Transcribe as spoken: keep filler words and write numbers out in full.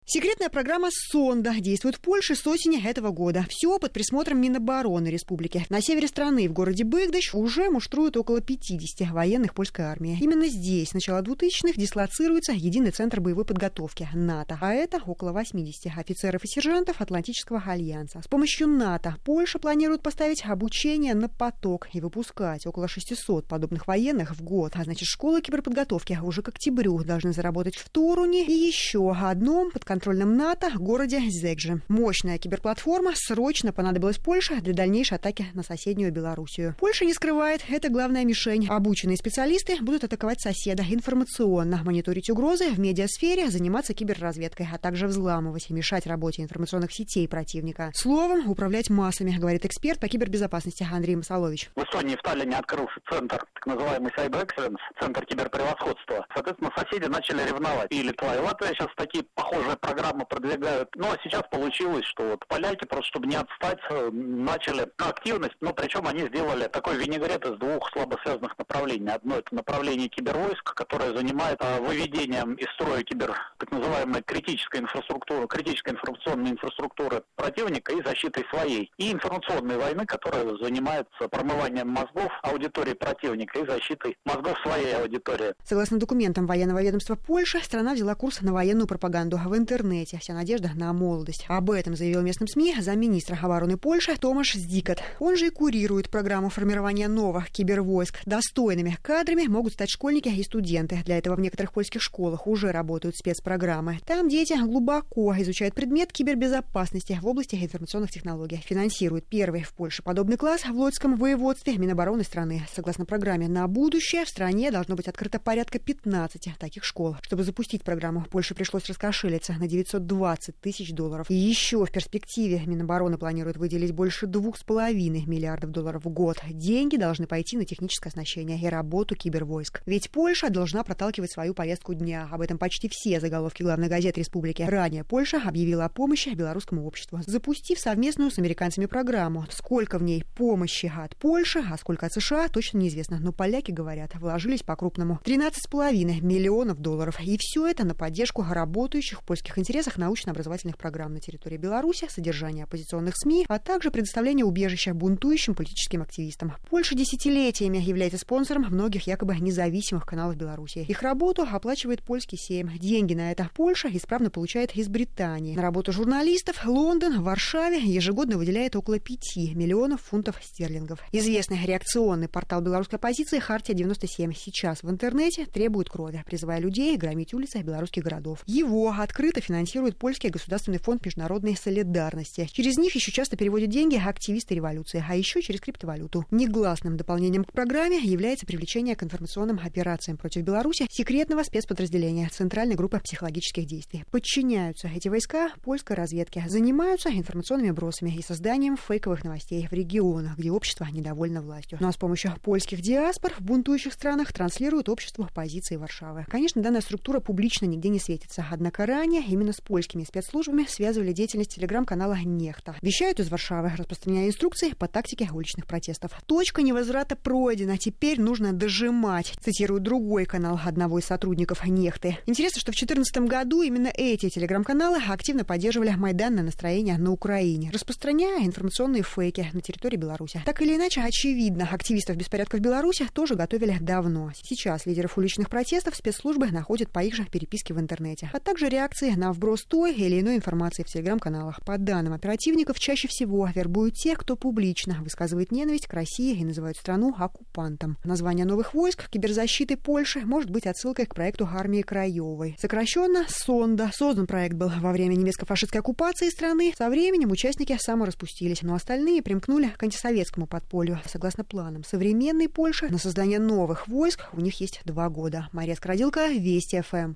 Секретная программа «Сонда» действует в Польше с осени этого года. Все под присмотром Минобороны республики. На севере страны, в городе Быгдыщ, уже муштруют около пятидесяти военных польской армии. Именно здесь с начала двухтысячных дислоцируется единый центр боевой подготовки НАТО. А это около восьмидесяти офицеров и сержантов Атлантического альянса. С помощью НАТО Польша планирует поставить обучение на поток и выпускать около шестисот подобных военных в год. А значит, школы киберподготовки уже к октябрю должны заработать в Торуне и еще одном под контрольном НАТО городе Зегже. Мощная киберплатформа срочно понадобилась Польше для дальнейшей атаки на соседнюю Белоруссию. Польша не скрывает, это главная мишень. Обученные специалисты будут атаковать соседа информационно, мониторить угрозы в медиасфере, заниматься киберразведкой, а также взламывать и мешать работе информационных сетей противника. Словом, управлять массами, говорит эксперт по кибербезопасности Андрей Масолович. В Эстонии, в Таллине открылся центр, так называемый Cyber Excellence, центр киберпревосходства. Соответственно, соседи начали ревновать. И Литва, и Латвия сейчас такие похожие программы продвигают. Но сейчас получилось, что вот поляки, просто чтобы не отстать, начали активность, но причем они сделали такой винегрет из двух слабо связанных направлений. Одно это направление кибервойск, которое занимается выведением из строя кибер, так называемой критической инфраструктуры, критической информационной инфраструктуры противника и защитой своей. И информационной войны, которая занимается промыванием мозгов аудитории противника и защитой мозгов своей аудитории. Согласно документам военного ведомства Польши, страна взяла курс на военную пропаганду в интернете. Вся надежда на молодость. Об этом заявил местным СМИ замминистра обороны Польши Томаш Здикат. Он же и курирует программу формирования новых кибервойск. Достойными кадрами могут стать школьники и студенты. Для этого в некоторых польских школах уже работают спецпрограммы. Там дети глубоко изучают предмет кибербезопасности в области информационных технологий. Финансирует первый в Польше подобный класс в Лодском воеводстве Минобороны страны. Согласно программе на будущее, в стране должно быть открыто порядка пятнадцати таких школ. Чтобы запустить программу, Польше пришлось раскошелиться на девятьсот двадцать тысяч долларов. И еще в перспективе Минобороны планирует выделить больше двух с половиной миллиардов долларов в год. Деньги должны пойти на техническое оснащение и работу кибервойск. Ведь Польша должна проталкивать свою повестку дня. Об этом почти все заголовки главных газет республики. Ранее Польша объявила о помощи белорусскому обществу, запустив совместную с американцами программу. Сколько в ней помощи от Польши, а сколько от США, точно неизвестно. Но поляки, говорят, вложились по-крупному. тринадцать с половиной миллионов долларов. И все это на поддержку работающих в польских интересах научно-образовательных программ на территории Беларуси, содержание оппозиционных СМИ, а также предоставление убежища бунтующим политическим активистам. Польша десятилетиями является спонсором многих якобы независимых каналов Беларуси. Их работу оплачивает польский Сейм. Деньги на это Польша исправно получает из Британии. На работу журналистов Лондон в Варшаве ежегодно выделяет около пяти миллионов фунтов стерлингов. Известный реакционный портал белорусской оппозиции «Хартия девяносто семь» сейчас в интернете требует крови, призывая людей громить улицы белорусских городов. Его открыто финансирует польский государственный фонд международной солидарности. Через них еще часто переводят деньги активисты революции, а еще через криптовалюту. Негласным дополнением к программе является привлечение к информационным операциям против Беларуси секретного спецподразделения Центральной группы психологических действий. Подчиняются эти войска польской разведке, занимаются информационными бросами и созданием фейковых новостей в регионах, где общество недовольно властью. Ну а с помощью польских диаспор в бунтующих странах транслируют обществу позиции Варшавы. Конечно, данная структура публично нигде не светится, однако ранее именно с польскими спецслужбами связывали деятельность телеграм-канала «Нехта». Вещают из Варшавы, распространяя инструкции по тактике уличных протестов. Точка невозврата пройдена, теперь нужно дожимать, цитирует другой канал одного из сотрудников «Нехты». Интересно, что в две тысячи четырнадцатом году именно эти телеграм-каналы активно поддерживали майданное настроение на Украине, распространяя информационные фейки на территории Беларуси. Так или иначе, очевидно, активистов беспорядков в Беларуси тоже готовили давно. Сейчас лидеров уличных протестов спецслужбы находят по их же переписке в интернете, а также реакции на вброс той или иной информации в телеграм-каналах. По данным оперативников, чаще всего вербуют тех, кто публично высказывает ненависть к России и называют страну оккупантом. Название новых войск киберзащиты Польши может быть отсылкой к проекту армии Краевой. Сокращенно «Сонда». Создан проект был во время немецко-фашистской оккупации страны. Со временем участники самораспустились, но остальные примкнули к антисоветскому подполью. Согласно планам современной Польши, на создание новых войск у них есть два года. Мария Скородилка, Вести ФМ.